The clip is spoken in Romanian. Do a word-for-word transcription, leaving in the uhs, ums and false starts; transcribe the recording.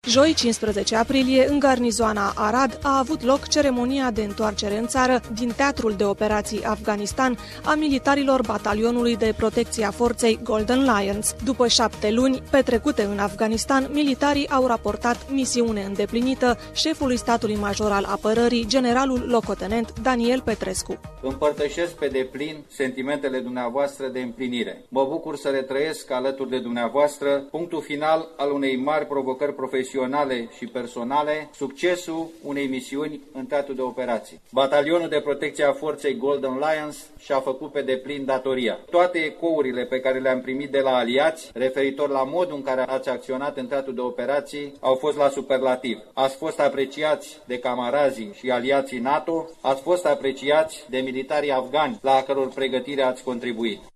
Joi, cincisprezece aprilie, în garnizoana Arad a avut loc ceremonia de întoarcere în țară din Teatrul de Operații Afganistan a militarilor Batalionului de Protecție a Forței Golden Lions. După șapte luni petrecute în Afganistan, militarii au raportat misiune îndeplinită șefului statului major al apărării, generalul locotenent Daniel Petrescu. Împărtășesc pe deplin sentimentele dumneavoastră de împlinire. Mă bucur să retrăiesc alături de dumneavoastră punctul final al unei mari provocări profesionale și personale, succesul unei misiuni în teatru de operații. Batalionul de Protecție a Forței Golden Lions și-a făcut pe deplin datoria. Toate ecourile pe care le-am primit de la aliați, referitor la modul în care ați acționat în teatru de operații, au fost la superlativ. Ați fost apreciați de camarazii și aliații NATO, ați fost apreciați de militarii afgani la a căror pregătire ați contribuit.